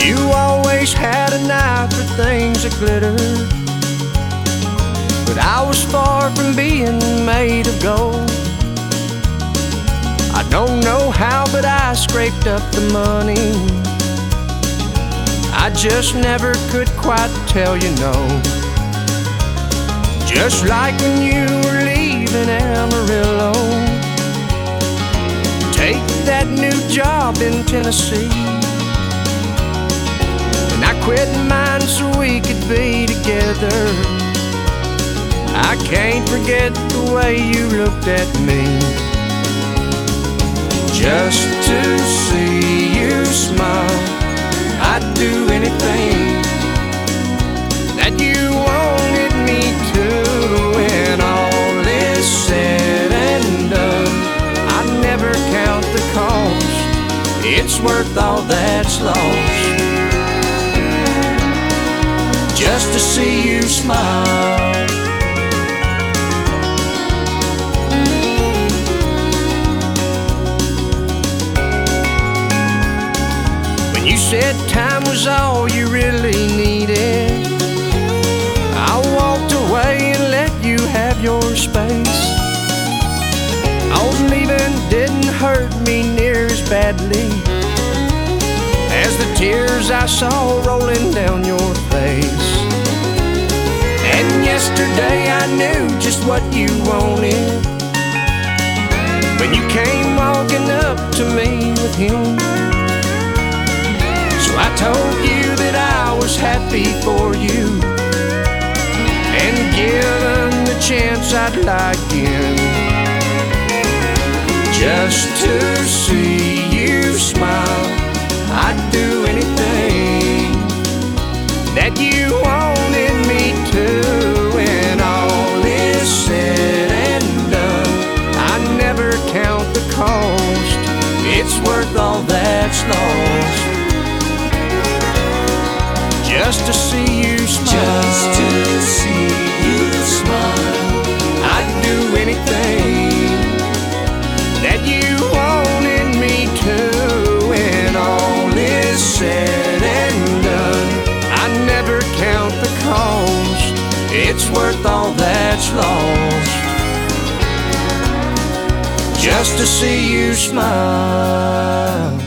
You always had an eye for things that glitter, but I was far from being made of gold. I don't know how, but I scraped up the money. I just never could quite tell you no. Just like when you were leaving Amarillo, take that new job in Tennessee, and I quit mine so we could be together. I can't forget the way you looked at me. Just to see you smile, I'd do anything that you wanted me to. When all is said and done, I never count the cost. It's worth all that's lost, just to see you smile. When you said time was all you really needed, I walked away and let you have your space. Oh, leaving didn't hurt me near as badly as the tears I saw rolling down your face. And yesterday I knew just what you wanted when you came walking up to me with him. So I told you that I was happy for you, and given the chance I'd lie again, just to see you smile. I'd do anything that you wanted me to. When all is said and done, I never count the cost. It's worth all that's lost, just to see you smile. Just to see you smile. I'd do anything that you wanted me to. When all is said and done, I never count the cost. It's worth all that's lost, just to see you smile.